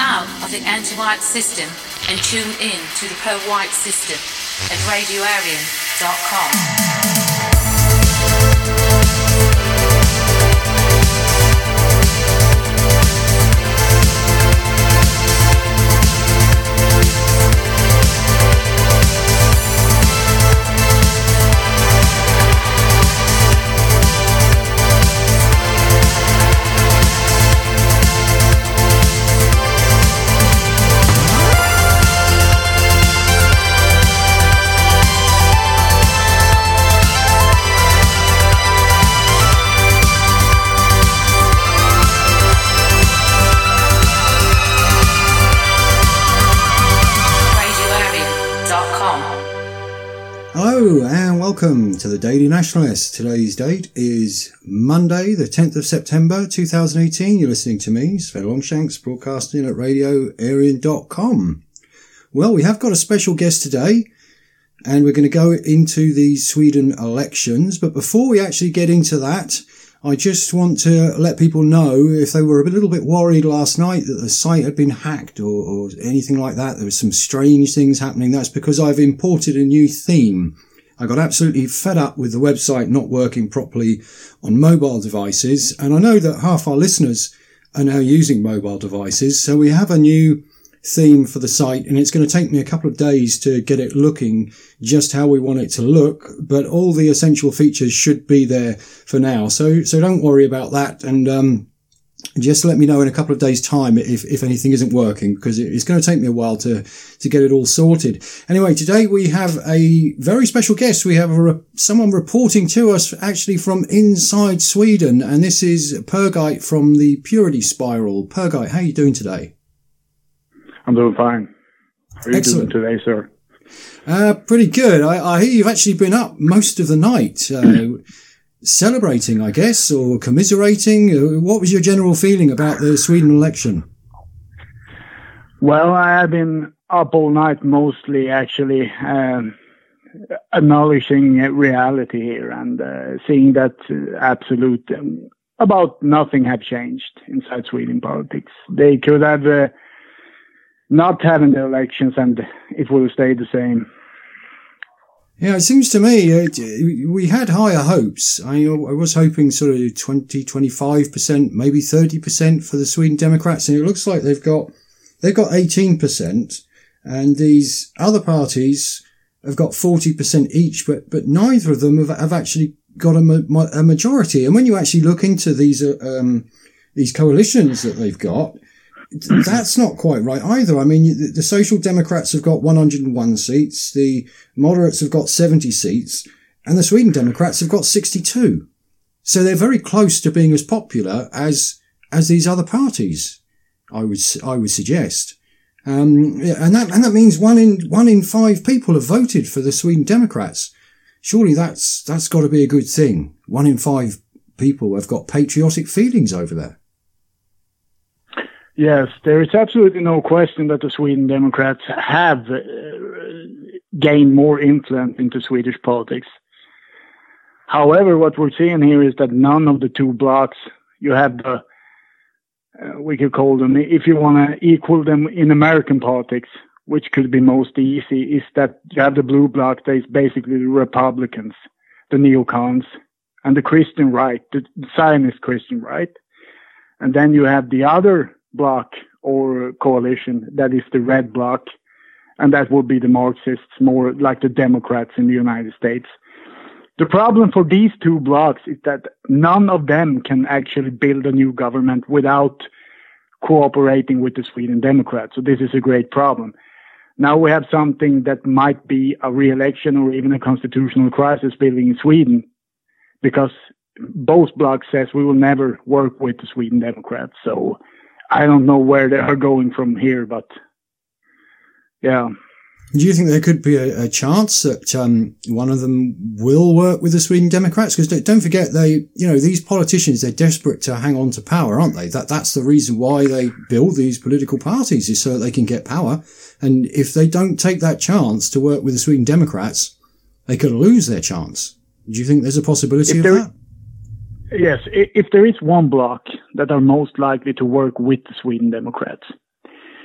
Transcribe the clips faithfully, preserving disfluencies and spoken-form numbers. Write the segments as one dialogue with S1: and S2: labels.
S1: out of the anti-white system and tune in to the pro-white system at radio arian dot com.
S2: Hello and welcome to the Daily Nationalist. Today's date is Monday, the tenth of September two thousand eighteen. You're listening to me, Sven Longshanks, broadcasting at radio arian dot com. Well, we have got a special guest today, and we're going to go into the Sweden elections. But before we actually get into that, I just want to let people know, if they were a little bit worried last night that the site had been hacked or, or anything like that, there was some strange things happening, that's because I've imported a new theme. I got absolutely fed up with the website not working properly on mobile devices, and I know that half our listeners are now using mobile devices, so we have a new theme for the site, and it's going to take me a couple of days to get it looking just how we want it to look, but all the essential features should be there for now, so so don't worry about that, and um just let me know in a couple of days' time if if anything isn't working, because it's going to take me a while to to get it all sorted. Anyway, today we have a very special guest. We have a re- someone reporting to us actually from inside Sweden, and this is Pergite from the Purity Spiral. Pergite, how are you doing today?
S3: I'm doing fine. How are you
S2: Excellent.
S3: doing today, sir?
S2: Uh, pretty good. I, I hear you've actually been up most of the night, uh, celebrating, I guess, or commiserating. Uh, What was your general feeling about the Sweden election?
S3: Well, I have been up all night mostly, actually, um, acknowledging reality here and uh, seeing that uh, absolute um, about nothing have changed inside Sweden politics. They could have uh, not having the elections and it will stay the same.
S2: Yeah, it seems to me uh, we had higher hopes. I, I was hoping sort of twenty, twenty-five percent, maybe thirty percent for the Sweden Democrats, and it looks like they've got they've got eighteen percent, and these other parties have got forty percent each, but but neither of them have, have actually got a, ma- a majority. And when you actually look into these uh, um, these coalitions that they've got, that's not quite right either. I mean, the, the Social Democrats have got one hundred one seats, the Moderates have got seventy seats, and the Sweden Democrats have got sixty-two. So they're very close to being as popular as as these other parties, I would I would suggest. Um, and that and that means one in one in five people have voted for the Sweden Democrats. Surely that's that's got to be a good thing. One in five people have got patriotic feelings over there.
S3: Yes, there is absolutely no question that the Sweden Democrats have uh, gained more influence into Swedish politics. However, what we're seeing here is that none of the two blocs, you have the, uh, we could call them, if you want to equal them in American politics, which could be most easy, is that you have the blue bloc that is basically the Republicans, the neocons, and the Christian right, the Zionist Christian right. And then you have the other bloc or coalition that is the red bloc, and that would be the Marxists, more like the Democrats in the United States. The problem for these two blocs is that none of them can actually build a new government without cooperating with the Sweden Democrats. So this is a great problem. Now we have something that might be a re-election or even a constitutional crisis building in Sweden, because both blocs says we will never work with the Sweden Democrats. So I don't know where they are going from here, but yeah.
S2: Do you think there could be a, a chance that um, one of them will work with the Sweden Democrats? Because don't forget, they, you know, these politicians, they're desperate to hang on to power, aren't they? That that's the reason why they build these political parties, is so that they can get power. And if they don't take that chance to work with the Sweden Democrats, they could lose their chance. Do you think there's a possibility of that?
S3: Yes, if there is one bloc that are most likely to work with the Sweden Democrats,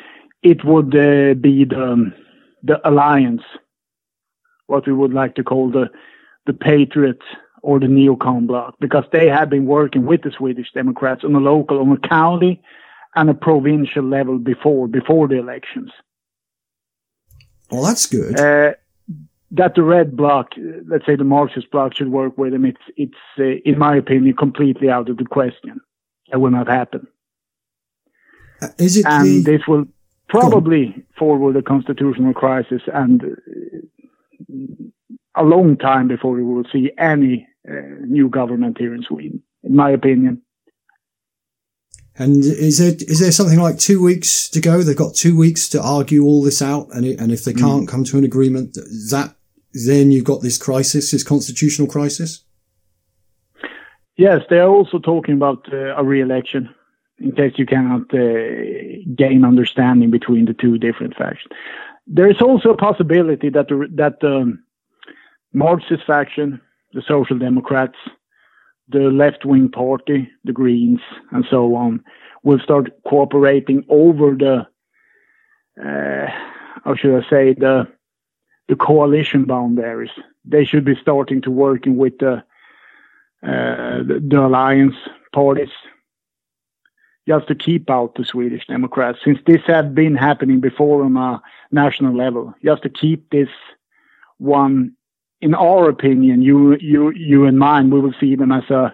S3: it would uh, be the, the alliance, what we would like to call the, the Patriot or the neocon bloc, because they have been working with the Swedish Democrats on a local, on a county and a provincial level before, before the elections.
S2: Well, that's good.
S3: Uh, that the red bloc, let's say the Marxist bloc, should work with them, it's, it's uh, in my opinion, completely out of the question. It will not happen.
S2: Uh, is it
S3: and
S2: the...
S3: this will probably forward a constitutional crisis and uh, a long time before we will see any uh, new government here in Sweden, in my opinion.
S2: And is there, is there something like two weeks to go? They've got two weeks to argue all this out. And, it, and if they can't mm. come to an agreement, that then you've got this crisis, this constitutional crisis?
S3: Yes, they are also talking about uh, a re-election in case you cannot uh, gain understanding between the two different factions. There is also a possibility that the, that the Marxist faction, the Social Democrats, the left-wing party, the Greens, and so on, will start cooperating over the, uh, how should I say, the the coalition boundaries. They should be starting to working with the, uh, the, the alliance parties, just to keep out the Swedish Democrats, since this had been happening before on a national level, just to keep this one. In our opinion, you, you, you and mine, we will see them as a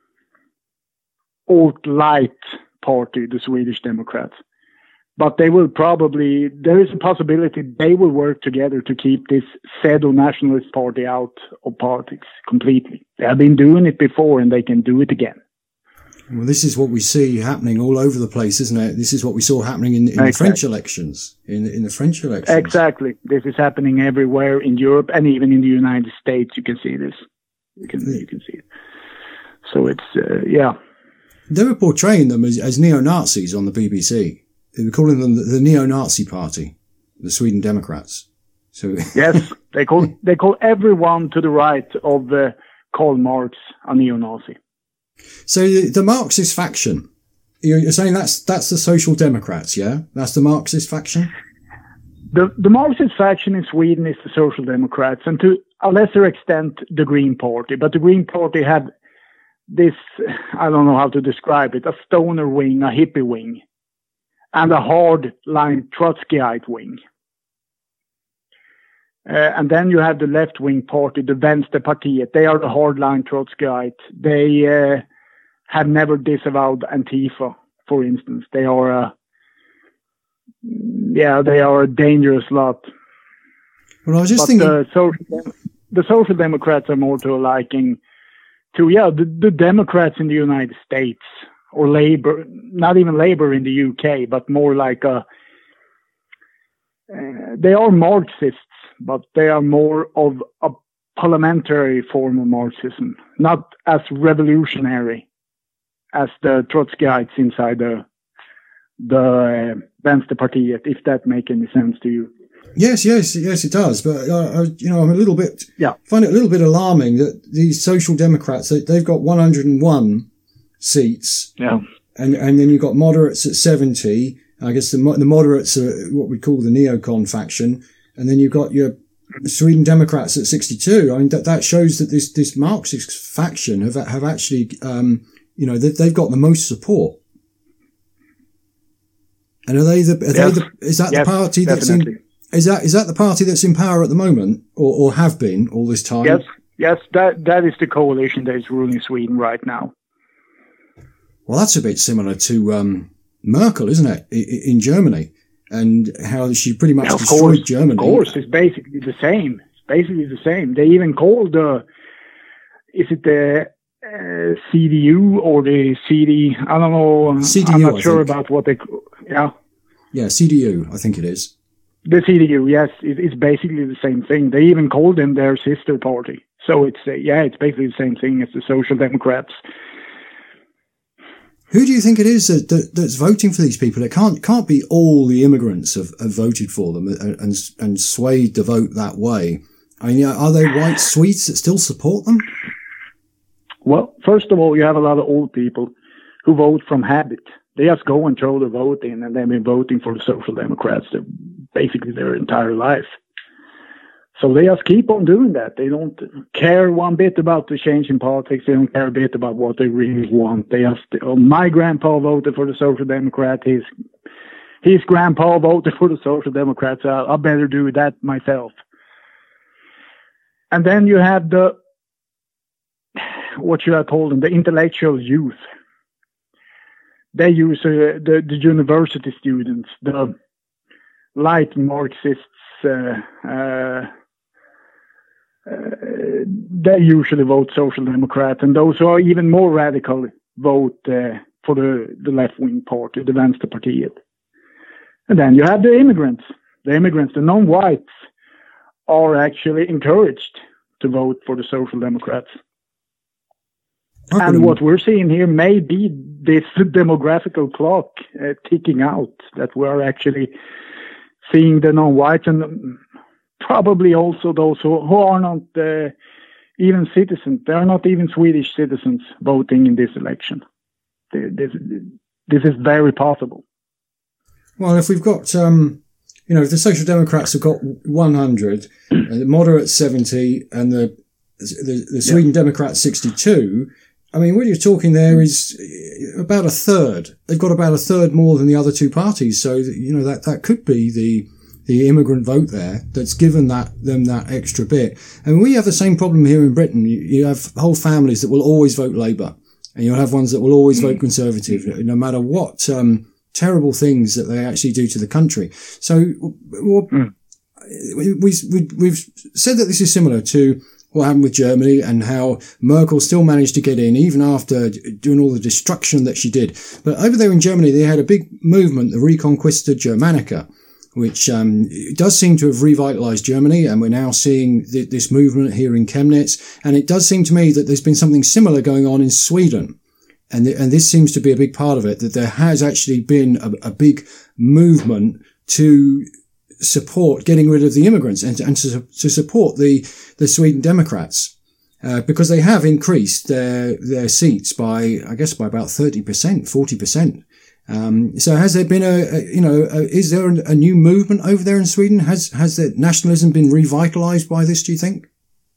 S3: alt-light party, the Swedish Democrats. But they will probably, there is a possibility they will work together to keep this pseudo-nationalist party out of politics completely. They have been doing it before and they can do it again.
S2: Well, this is what we see happening all over the place, isn't it? This is what we saw happening in, in exactly. the French elections. In, in the French elections.
S3: Exactly. This is happening everywhere in Europe and even in the United States. You can see this. You can, yeah. you can see it. So it's, uh, yeah.
S2: They were portraying them as, as neo-Nazis on the B B C. They were calling them the, the neo-Nazi party, the Sweden Democrats. So
S3: yes, they call, they call everyone to the right of uh, Karl Marx a neo-Nazi.
S2: So the, the Marxist faction, you're saying that's that's the Social Democrats, yeah? That's the Marxist faction?
S3: The the Marxist faction in Sweden is the Social Democrats, and to a lesser extent the Green Party. But the Green Party had this, I don't know how to describe it, a stoner wing, a hippie wing, and a hard-line Trotskyite wing. Uh, and then you have the left-wing party, the Vänsterpartiet. They are the hardline Trotskyite. They uh, have never disavowed Antifa, for instance. They are a, yeah, they are a dangerous lot.
S2: Well, I was just
S3: but
S2: thinking,
S3: the social, the Social Democrats are more to a liking to, yeah, the, the Democrats in the United States, or Labour, not even Labour in the U K, but more like a, uh, they are Marxists, but they are more of a parliamentary form of Marxism, not as revolutionary as the Trotskyites inside the the uh, Vänsterpartiet, if that makes any sense to you.
S2: Yes, yes, yes, it does. But uh, I, you know, I'm a little bit,
S3: yeah,
S2: find it a little bit alarming that these Social Democrats, they, they've got one hundred and one seats,
S3: yeah,
S2: and and then you've got moderates at seventy. I guess the the moderates are what we call the neocon faction. And then you've got your Sweden Democrats at sixty-two. I mean, that, that shows that this, this Marxist faction have, have actually, um, you know, they, they've got the most support. And are they the, are
S3: yes.
S2: they the, is that
S3: yes,
S2: the party that's
S3: definitely.
S2: in, is that, is that the party that's in power at the moment or, or have been all this time?
S3: Yes. Yes. That, that is the coalition that is ruling Sweden right now.
S2: Well, that's a bit similar to, um, Merkel, isn't it? In, in Germany. And how she pretty much
S3: yeah,
S2: destroyed
S3: course,
S2: Germany.
S3: Of course, it's basically the same. It's basically the same. They even called the, is it the uh, C D U or the C D? I don't know.
S2: C D U,
S3: I'm not
S2: I
S3: sure
S2: think.
S3: about what they, yeah.
S2: Yeah, C D U, I think it is.
S3: The C D U, yes, it, it's basically the same thing. They even called them their sister party. So it's, uh, yeah, it's basically the same thing as the Social Democrats.
S2: Who do you think it is that, that that's voting for these people? It can't can't be all the immigrants have, have voted for them and, and and swayed the vote that way. I mean, are they white Swedes that still support them?
S3: Well, first of all, you have a lot of old people who vote from habit. They just go and throw the vote in, and they've been voting for the Social Democrats basically their entire life. So they just keep on doing that. They don't care one bit about the change in politics. They don't care a bit about what they really want. They just, oh, my grandpa voted for the Social Democrat. His, his grandpa voted for the Social Democrats. I, I better do that myself. And then you have the, what should I call them, the intellectual youth. They use uh, the, the university students, the light Marxists, uh, uh, Uh, they usually vote Social Democrat, and those who are even more radical vote uh, for the, the left-wing party, the Vänsterpartiet. And then you have the immigrants. The immigrants, the non-whites, are actually encouraged to vote for the Social Democrats. Okay. And what we're seeing here may be this demographical clock uh, ticking out, that we're actually seeing the non-whites and probably also those who, who are not uh, even citizens. They are not even Swedish citizens voting in this election. This, this is very possible.
S2: Well, if we've got, um, you know, if the Social Democrats have got one hundred, uh, the moderates seventy, and the the, the Sweden yeah. Democrats sixty-two, I mean, what you're talking there is about a third. They've got about a third more than the other two parties. So, you know, that, that could be the the immigrant vote there that's given that them that extra bit. And we have the same problem here in Britain. You, you have whole families that will always vote Labour, and you'll have ones that will always vote Conservative, no matter what um, terrible things that they actually do to the country. So well, mm. we, we, we've said that this is similar to what happened with Germany, and how Merkel still managed to get in even after doing all the destruction that she did. But over there in Germany, they had a big movement, the Reconquista Germanica, which um, does seem to have revitalized Germany, and we're now seeing th- this movement here in Chemnitz. And it does seem to me that there's been something similar going on in Sweden, and th- and this seems to be a big part of it, that there has actually been a, a big movement to support getting rid of the immigrants, and, and to, to support the the Sweden Democrats, uh, because they have increased their their seats by, I guess, by about thirty percent, forty percent. Um, so has there been a, a you know, a, is there a, a new movement over there in Sweden? Has, has the nationalism been revitalized by this, do you think?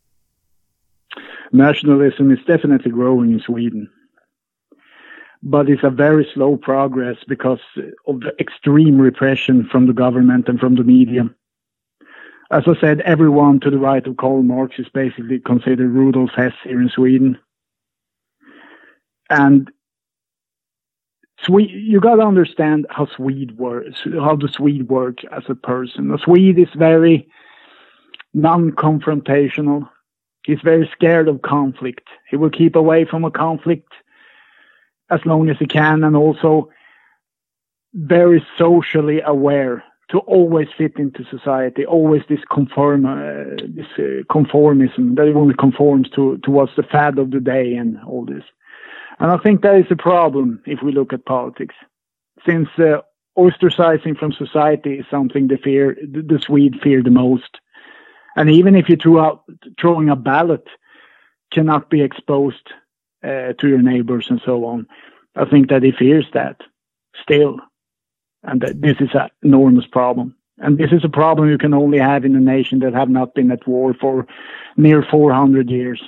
S3: Nationalism is definitely growing in Sweden, but it's a very slow progress because of the extreme repression from the government and from the media. As I said, everyone to the right of Karl Marx is basically considered Rudolf Hess here in Sweden. And Swede, you got to understand how Swede works, how the Swede works as a person. The Swede is very non-confrontational. He's very scared of conflict. He will keep away from a conflict as long as he can, and also very socially aware to always fit into society. Always this conform, uh, this uh, conformism that he only conforms to towards the fad of the day and all this. And I think that is a problem if we look at politics, since uh, ostracizing from society is something the fear, the, the Swede fear the most. And even if you throw out, throwing a ballot cannot be exposed uh, to your neighbors and so on, I think that he fears that still. And that this is an enormous problem. And this is a problem you can only have in a nation that have not been at war for near four hundred years.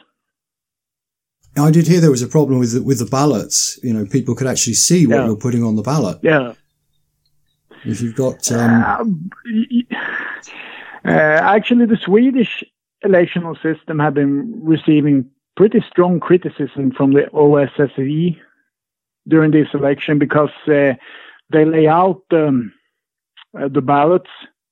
S2: I did hear there was a problem with the, with the ballots. You know, people could actually see what yeah. you're putting on the ballot.
S3: Yeah.
S2: If you've got... Um...
S3: Uh, uh, actually, the Swedish electional system have been receiving pretty strong criticism from the O S S E during this election, because uh, they lay out um, uh, the ballots.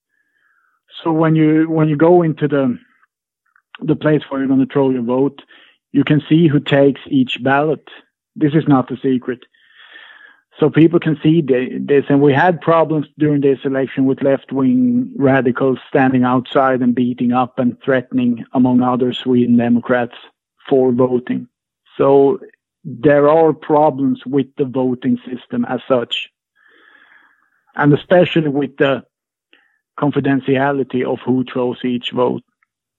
S3: So when you when you go into the the place where you're going to throw your vote, you can see who takes each ballot. This is not a secret. So people can see this. And we had problems during this election with left-wing radicals standing outside and beating up and threatening, among other Sweden Democrats, for voting. So there are problems with the voting system as such. And especially with the confidentiality of who throws each vote.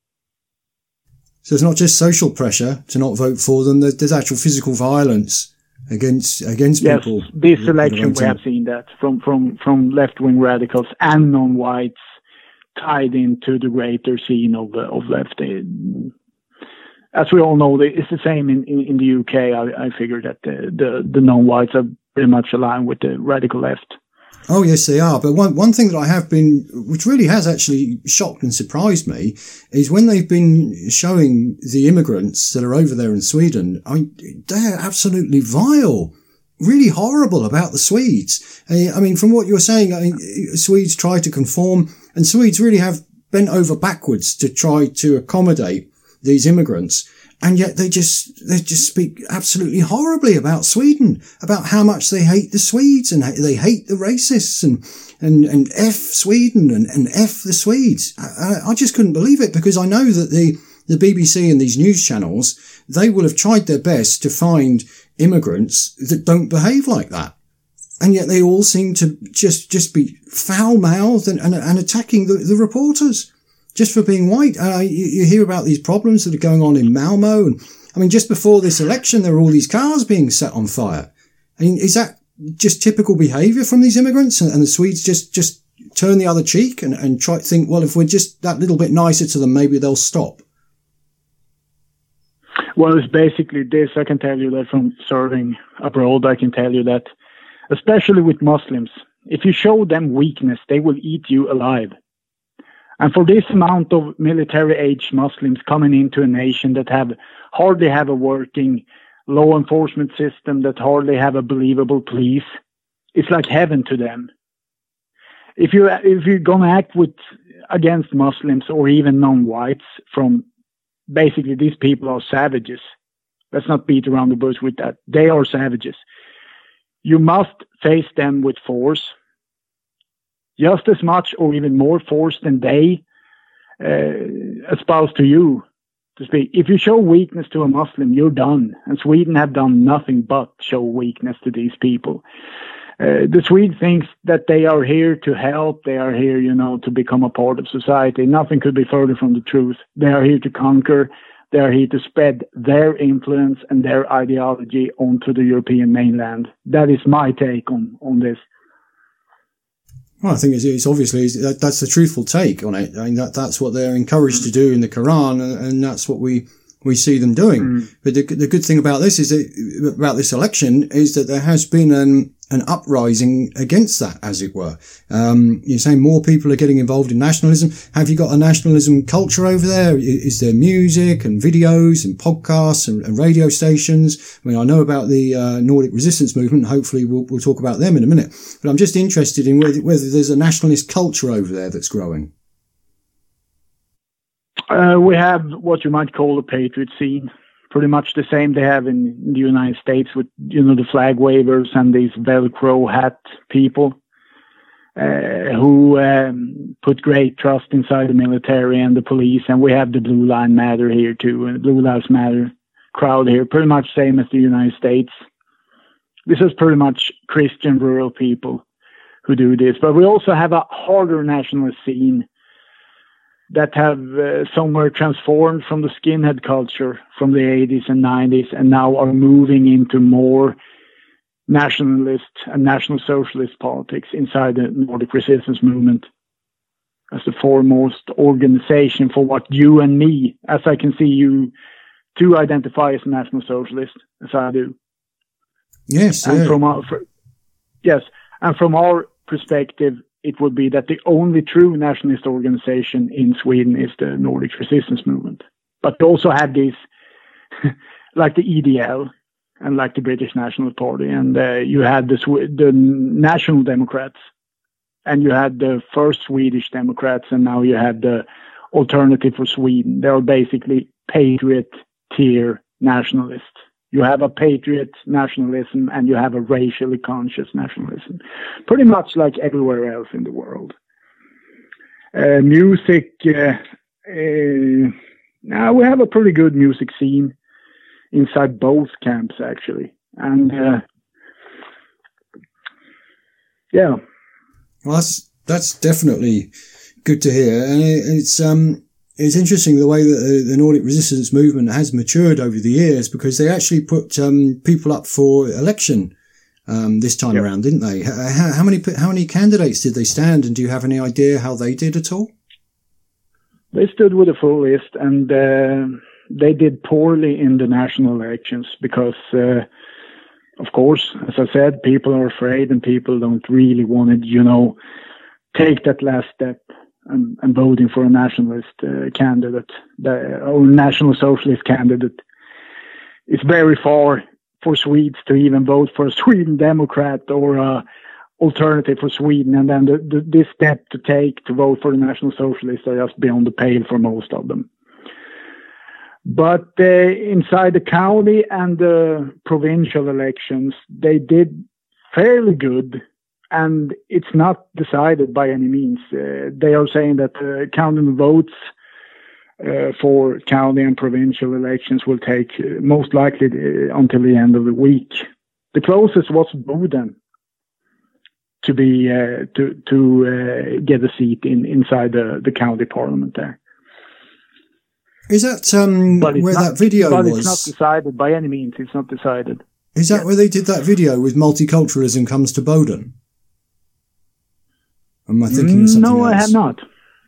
S2: So it's not just social pressure to not vote for them, there's actual physical violence against against
S3: yes,
S2: people.
S3: This election we have seen that from from from left wing radicals and non-whites tied into the greater scene of the of left. As we all know, it's the same in, in, in the U K. I, I figured that the, the, the non-whites are pretty much aligned with the radical left.
S2: Oh, yes, they are. But one, one thing that I have been, which really has actually shocked and surprised me, is when they've been showing the immigrants that are over there in Sweden, I mean, they're absolutely vile, really horrible about the Swedes. I mean, from what you're saying, I mean, Swedes try to conform, and Swedes really have bent over backwards to try to accommodate these immigrants. And yet they just, they just speak absolutely horribly about Sweden, about how much they hate the Swedes and they hate the racists and, and, and F Sweden and, and F the Swedes. I, I just couldn't believe it, because I know that the, the B B C and these news channels, they will have tried their best to find immigrants that don't behave like that. And yet they all seem to just, just be foul-mouthed and, and, and attacking the, the reporters. Just for being white. Uh, you, you hear about these problems that are going on in Malmo. And I mean, just before this election, there were all these cars being set on fire. I mean, is that just typical behaviour from these immigrants? And, and the Swedes just, just turn the other cheek and, and try to think, well, if we're just that little bit nicer to them, maybe they'll stop.
S3: Well, it's basically this. I can tell you that from serving abroad, I can tell you that, especially with Muslims, if you show them weakness, they will eat you alive. And for this amount of military-aged Muslims coming into a nation that have hardly have a working law enforcement system, that hardly have a believable police, it's like heaven to them. If you if you're gonna act with against Muslims or even non-whites, from basically these people are savages. Let's not beat around the bush with that. They are savages. You must face them with force. Just as much or even more force than they uh, espouse to you, to speak. If you show weakness to a Muslim, you're done. And Sweden have done nothing but show weakness to these people. Uh, the Swede thinks that they are here to help. They are here, you know, to become a part of society. Nothing could be further from the truth. They are here to conquer. They are here to spread their influence and their ideology onto the European mainland. That is my take on, on this.
S2: Well, I think it's, it's obviously that, that's the truthful take on it. I mean, that that's what they're encouraged mm. to do in the Quran, and, and that's what we we see them doing. Mm. But the the good thing about this is that about this election is that there has been an an uprising against that, as it were. Um, you're saying more people are getting involved in nationalism. Have you got a nationalism culture over there? Is there music and videos and podcasts and, and radio stations? I mean, I know about the uh, Nordic resistance movement. Hopefully we'll, we'll talk about them in a minute. But I'm just interested in whether, whether there's a nationalist culture over there that's growing.
S3: Uh, we have what you might call a patriot scene. Pretty much the same they have in, in the United States with, you know, the flag wavers and these Velcro hat people uh, who um, put great trust inside the military and the police. And we have the Blue Line Matter here too, and the Blue Lives Matter crowd here, pretty much same as the United States. This is pretty much Christian rural people who do this. But we also have a harder nationalist scene that have uh, somewhere transformed from the skinhead culture from the eighties and nineties and now are moving into more nationalist and national socialist politics inside the Nordic resistance movement as the foremost organization for what you and me, as I can see you, to identify as a national socialist, as I do.
S2: Yes.
S3: And
S2: yeah.
S3: from our, for, yes, and from our perspective, it would be that the only true nationalist organization in Sweden is the Nordic resistance movement. But they also have these, like the E D L and like the British National Party. And uh, you had the, the National Democrats, and you had the first Swedish Democrats, and now you have the Alternative for Sweden. They are basically patriot tier nationalists. You have a patriot nationalism and you have a racially conscious nationalism, pretty much like everywhere else in the world. Uh, music, uh, uh, now we have a pretty good music scene inside both camps, actually. And, uh, yeah.
S2: Well, that's, that's definitely good to hear. And it's, um, it's interesting the way that the Nordic resistance movement has matured over the years, because they actually put um, people up for election um, this time yep. around, didn't they? How, how many how many candidates did they stand, and do you have any idea how they did at all?
S3: They stood with a full list, and uh, they did poorly in the national elections because, uh, of course, as I said, people are afraid and people don't really want to, you know, take that last step and, and voting for a nationalist uh, candidate, the, or national socialist candidate. It's very far for Swedes to even vote for a Sweden Democrat or a alternative for Sweden, and then the, the, this step to take to vote for the National Socialists are just beyond the pale for most of them. But uh, inside the county and the provincial elections, they did fairly good, and it's not decided by any means. Uh, they are saying that uh, counting the votes uh, for county and provincial elections will take uh, most likely uh, until the end of the week. The closest was Boden to be uh, to to uh, get a seat in inside the, the county parliament there.
S2: Is that um, where
S3: not,
S2: that video
S3: but
S2: was?
S3: But it's not decided by any means. It's not decided.
S2: Is that
S3: yet.
S2: where they did that video with multiculturalism comes to Boden? Am I thinking of something
S3: No,
S2: else?
S3: I have not.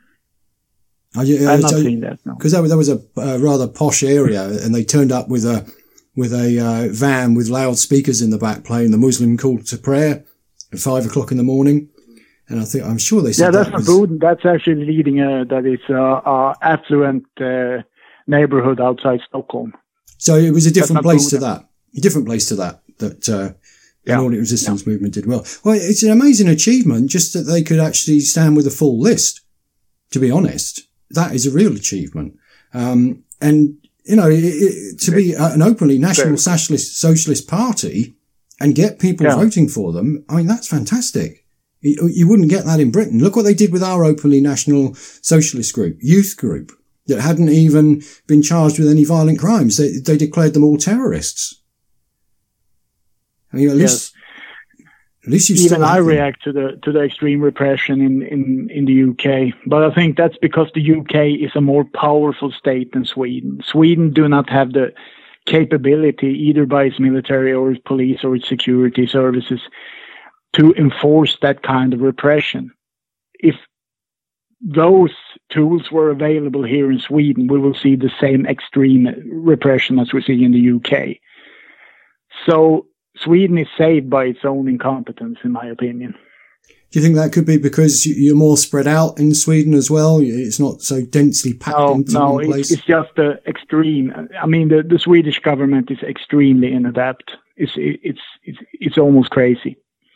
S2: I, uh,
S3: I have not
S2: so,
S3: seen that. No,
S2: because that, that was a uh, rather posh area, and they turned up with a with a uh, van with loudspeakers in the back playing the Muslim call to prayer at five o'clock in the morning, and I think I'm sure they said
S3: yeah, that's
S2: that
S3: not
S2: was,
S3: Boden. That's actually leading a that is a, a affluent uh, neighborhood outside Stockholm.
S2: So it was a different place
S3: Boden.
S2: to that, a different place to that that uh, the
S3: yeah.
S2: Nordic resistance
S3: yeah.
S2: movement did well. Well, it's an amazing achievement just that they could actually stand with a full list. To be honest, that is a real achievement, um, and you know, it, it, to be an openly national socialist socialist party and get people yeah. voting for them, I mean, that's fantastic. You, you wouldn't get that in Britain. Look what they did with our openly national socialist group, youth group, that hadn't even been charged with any violent crimes. They, they declared them all terrorists. I mean, at
S3: yes.
S2: least, at least you
S3: even I
S2: them.
S3: react to the to the extreme repression in, in, in the U K, but I think that's because the U K is a more powerful state than Sweden. Sweden do not have the capability, either by its military or its police or its security services, to enforce that kind of repression. If those tools were available here in Sweden, we will see the same extreme repression as we see in the U K. So Sweden is saved by its own incompetence, in my opinion.
S2: Do you think that could be because you're more spread out in Sweden as well? It's not so densely packed
S3: no,
S2: into
S3: no,
S2: one place?
S3: No, it's just the extreme. I mean, the, the Swedish government is extremely inadept. It's, it's, it's, it's almost crazy.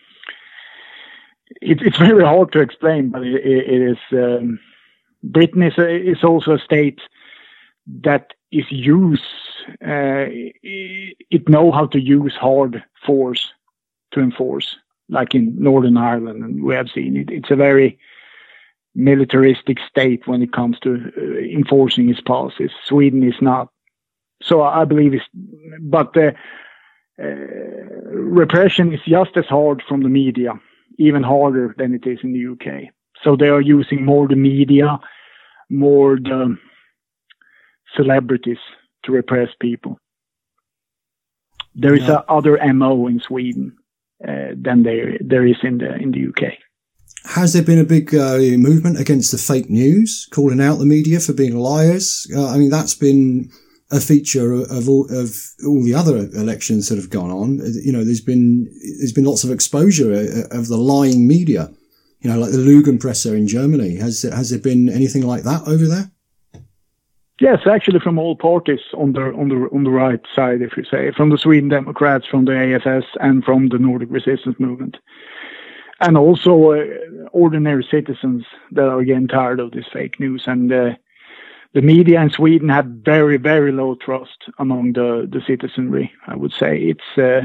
S3: It, it's very hard to explain, but it, it is, um, Britain is, a, is also a state that is use, uh, it, it know how to use hard force to enforce, like in Northern Ireland, and we have seen it. It's a very militaristic state when it comes to uh, enforcing its policies. Sweden is not. So I believe it's, but the uh, repression is just as hard from the media, even harder than it is in the U K. So they are using more the media, more the celebrities to repress people. There is
S2: yeah.
S3: a other M O in Sweden uh, than there there is in the in the U K.
S2: Has there been a big uh, movement against the fake news, calling out the media for being liars? Uh, I mean, that's been a feature of all, of all the other elections that have gone on. You know, there's been there's been lots of exposure of the lying media. You know, like the Lügenpresse in Germany. Has has there been anything like that over there?
S3: Yes, actually, from all parties on the on the on the right side, if you say, from the Sweden Democrats, from the A F S, and from the Nordic Resistance Movement, and also uh, ordinary citizens that are getting tired of this fake news. And uh, the media in Sweden have very, very low trust among the the citizenry. I would say it's uh,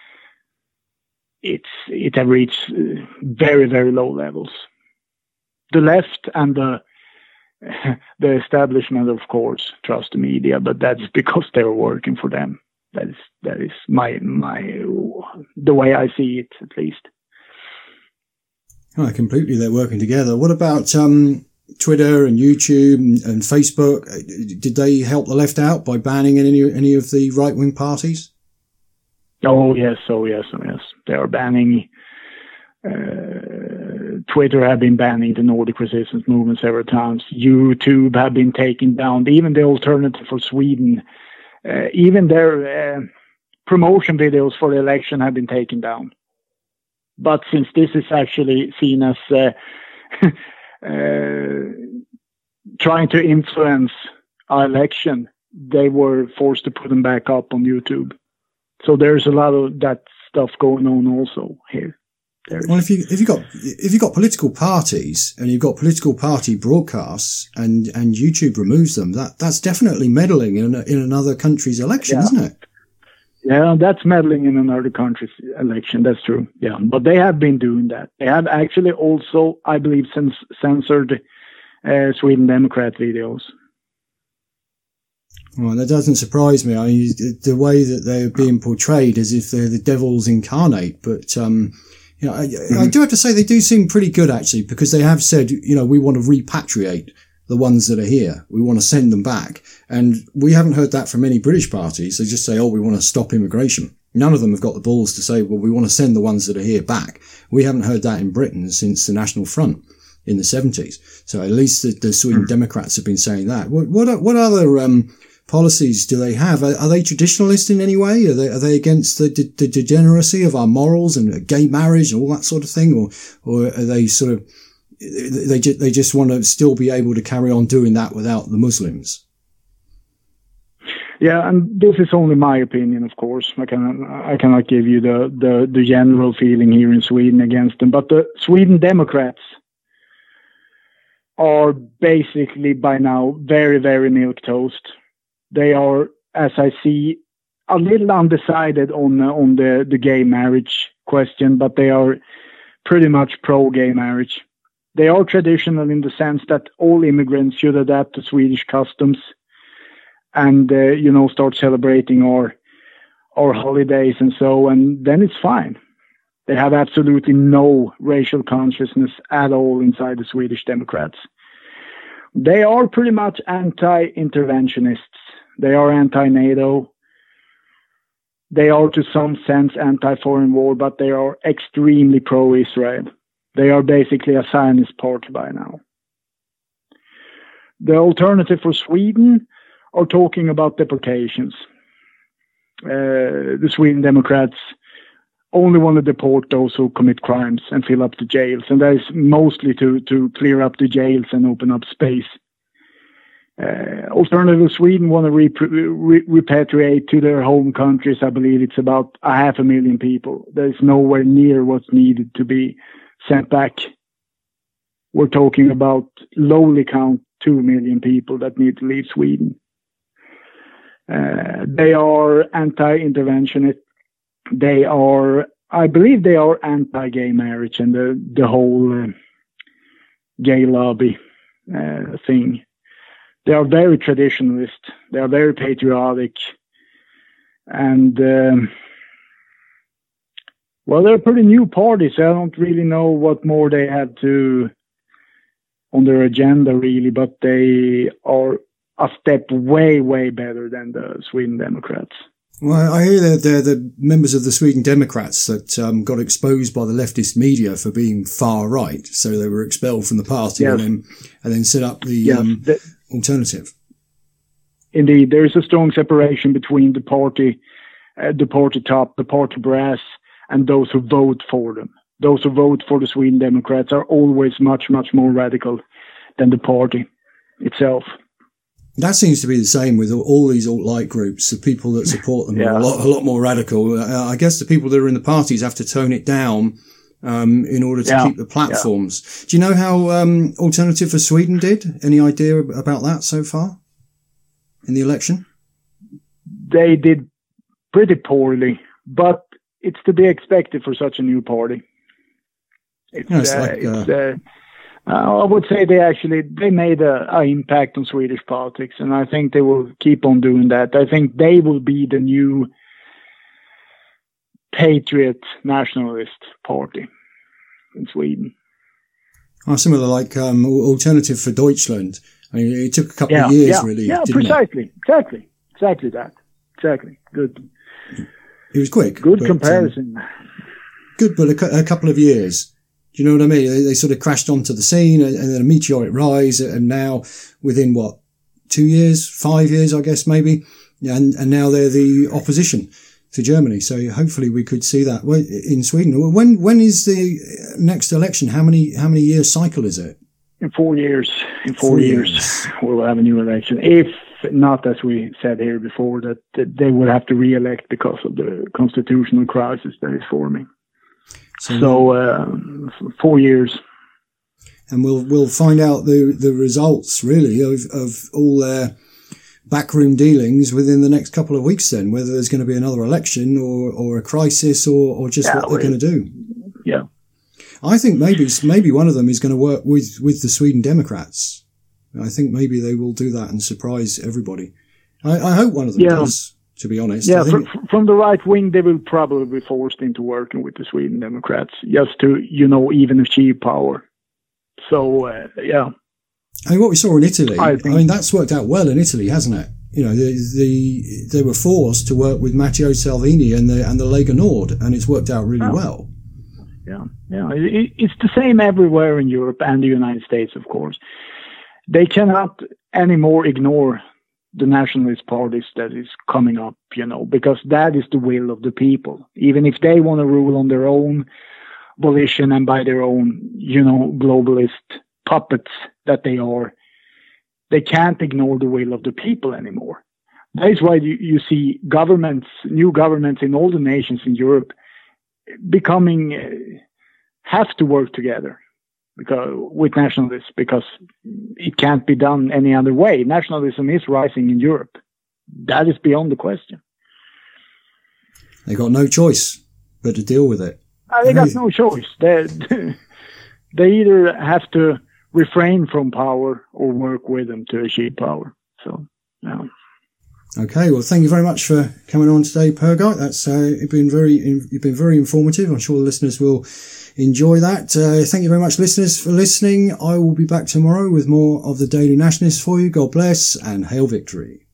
S3: it's it have reached uh, very, very low levels. The left and the the establishment, of course, trust the media, but that's because they're working for them. That is that is my my the way I see it, at least.
S2: Oh, completely. They're working together. What about um, Twitter and YouTube and, and Facebook, did they help the left out by banning any any of the right-wing parties?
S3: Oh, yes. Oh, yes. Oh, yes. They are banning... Uh, Twitter have been banning the Nordic resistance movement several times. YouTube have been taken down. Even the Alternative for Sweden, uh, even their uh, promotion videos for the election have been taken down. But since this is actually seen as uh, uh, trying to influence our election, they were forced to put them back up on YouTube. So there's a lot of that stuff going on also here.
S2: Well, if you if you got if you got political parties and you've got political party broadcasts and, and YouTube removes them, that that's definitely meddling in in another country's election, yeah. Isn't it?
S3: Yeah, that's meddling in another country's election. That's true. Yeah, but they have been doing that. They have actually also, I believe, cens- censored uh, Sweden Democrat videos.
S2: Well, that doesn't surprise me. I mean, the way that they're being portrayed as if they're the devils incarnate, but. Um, You know, I, mm-hmm. I do have to say they do seem pretty good, actually, because they have said, you know, we want to repatriate the ones that are here. We want to send them back. And we haven't heard that from any British parties. They just say, oh, we want to stop immigration. None of them have got the balls to say, well, we want to send the ones that are here back. We haven't heard that in Britain since the National Front in the seventies. So at least the, the Sweden mm-hmm. Democrats have been saying that. What, what, what other, um, policies do they have? Are, are they traditionalist in any way? Are they are they against the, de- the degeneracy of our morals and gay marriage and all that sort of thing, or or are they sort of they ju- they just want to still be able to carry on doing that without the Muslims?
S3: Yeah, and this is only my opinion, of course. I cannot I cannot give you the the, the general feeling here in Sweden against them, but the Sweden Democrats are basically by now very very milquetoast. They are, as I see, a little undecided on uh, on the, the gay marriage question, but they are pretty much pro-gay marriage. They are traditional in the sense that all immigrants should adapt to Swedish customs and, uh, you know, start celebrating our, our holidays and so, and then it's fine. They have absolutely no racial consciousness at all inside the Swedish Democrats. They are pretty much anti-interventionists. They are anti-NATO. They are to some sense anti-foreign war, but they are extremely pro-Israel. They are basically a Zionist party by now. The Alternative for Sweden are talking about deportations. Uh, the Sweden Democrats only want to deport those who commit crimes and fill up the jails, and that is mostly to, to clear up the jails and open up space. Uh, Alternative Sweden want to rep- re- repatriate to their home countries. I believe it's about a half a million people. There is nowhere near what's needed to be sent back. We're talking about lowly count two million people that need to leave Sweden. Uh, they are anti-interventionist. They are, I believe they are anti-gay marriage and the, the whole uh, gay lobby uh, thing. They are very traditionalist. They are very patriotic. And, um, well, they're a pretty new party, so I don't really know what more they have to on their agenda, really, but they are a step way, way better than the Sweden Democrats.
S2: Well, I hear that they're the members of the Sweden Democrats that um, got exposed by the leftist media for being far right, so they were expelled from the party yes. and then and then set up the yes. um, the, Alternative.
S3: Indeed, there is a strong separation between the party, uh, the party top, the party brass, and those who vote for them. Those who vote for the Sweden Democrats are always much, much more radical than the party itself.
S2: That seems to be the same with all these alt-right groups. The people that support them yeah. are a lot, a lot more radical. Uh, I guess the people that are in the parties have to tone it down um, in order to yeah. keep the platforms. Yeah. Do you know how um, Alternative for Sweden did? Any idea about that so far in the election?
S3: They did pretty poorly, but it's to be expected for such a new party. It's,
S2: yeah, it's
S3: uh,
S2: like,
S3: it's
S2: uh,
S3: uh, Uh, I would say they actually they made a, a impact on Swedish politics, and I think they will keep on doing that. I think they will be the new patriot nationalist party in Sweden.
S2: Oh, similar like um, Alternative for Deutschland. I mean, it took a couple
S3: yeah,
S2: of years,
S3: yeah,
S2: really.
S3: Yeah,
S2: didn't
S3: precisely,
S2: it?
S3: exactly, exactly that, exactly. Good.
S2: It was quick.
S3: Good
S2: but,
S3: comparison.
S2: Um, good, but a, a couple of years. Do you know what I mean? They, they sort of crashed onto the scene, and, and then a meteoric rise, and now within what, two years, five years, I guess maybe, and and now they're the opposition to Germany. So hopefully we could see that in Sweden. When when is the next election? How many how many year cycle is it?
S3: In four years. In four,
S2: four
S3: years,
S2: years,
S3: we'll have a new election. If not, as we said here before, that, that they will have to re-elect because of the constitutional crisis that is forming. So, so uh, four years.
S2: And we'll we'll find out the the results really of of all their backroom dealings within the next couple of weeks. Then whether there's going to be another election or or a crisis or or just yeah, what they're going to do.
S3: Yeah.
S2: I think maybe maybe one of them is going to work with, with the Sweden Democrats. I think maybe they will do that and surprise everybody. I, I hope one of them yeah. does, to be honest.
S3: Yeah,
S2: think...
S3: from, from the right wing, they will probably be forced into working with the Sweden Democrats just to, you know, even achieve power. So, uh, yeah.
S2: I mean, what we saw in Italy, I,
S3: think...
S2: I mean, that's worked out well in Italy, hasn't it? You know, the, the they were forced to work with Matteo Salvini and the and the Lega Nord, and it's worked out really oh. well.
S3: Yeah, yeah. It, it's the same everywhere in Europe and the United States, of course. They cannot anymore ignore the nationalist parties that is coming up, you know, because that is the will of the people. Even if they want to rule on their own volition and by their own, you know, globalist puppets that they are, they can't ignore the will of the people anymore. That is why you, you see governments, new governments in all the nations in Europe becoming, uh, have to work together because with nationalists, because it can't be done any other way. Nationalism is rising in Europe. That is beyond the question.
S2: They got no choice but to deal with it.
S3: Uh, they got no choice. They, they either have to refrain from power or work with them to achieve power. So, yeah.
S2: Okay, well, thank you very much for coming on today, Per Guy. That's uh, been very, you've been very informative. I'm sure the listeners will enjoy that. Uh, thank you very much, listeners, for listening. I will be back tomorrow with more of the Daily Nationalist for you. God bless and hail victory.